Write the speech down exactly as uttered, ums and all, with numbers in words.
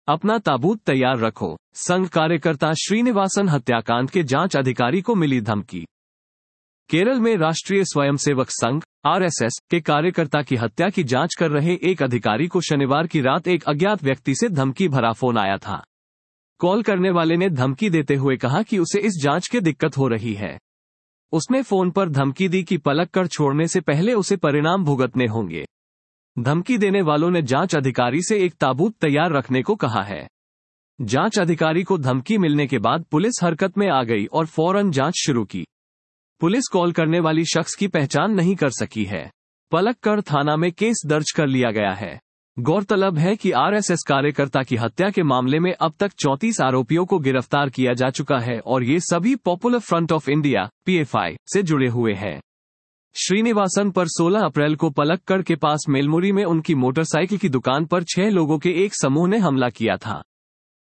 अपना ताबूत तैयार रखो। संघ कार्यकर्ता श्रीनिवासन हत्याकांड के जांच अधिकारी को मिली धमकी। केरल में राष्ट्रीय स्वयंसेवक संघ आरएसएस के कार्यकर्ता की हत्या की जांच कर रहे एक अधिकारी को शनिवार की रात एक अज्ञात व्यक्ति से धमकी भरा फोन आया था। कॉल करने वाले ने धमकी देते हुए कहा कि उसे इस जांच की दिक्कत हो रही है। उसने फोन पर धमकी दी कि पलक कर छोड़ने से पहले उसे परिणाम भुगतने होंगे। धमकी देने वालों ने जांच अधिकारी से एक ताबूत तैयार रखने को कहा है। जांच अधिकारी को धमकी मिलने के बाद पुलिस हरकत में आ गई और फौरन जांच शुरू की। पुलिस कॉल करने वाली शख्स की पहचान नहीं कर सकी है। पलक्कड़ थाना में केस दर्ज कर लिया गया है। गौरतलब है कि आरएसएस कार्यकर्ता की हत्या के मामले में अब तक चौंतीस आरोपियों को गिरफ्तार किया जा चुका है और ये सभी Popular Front of India PFI से जुड़े हुए हैं। श्रीनिवासन पर सोलह अप्रैल को पलक्कड़ के पास मेलमुरी में उनकी मोटरसाइकिल की दुकान पर छह लोगों के एक समूह ने हमला किया था।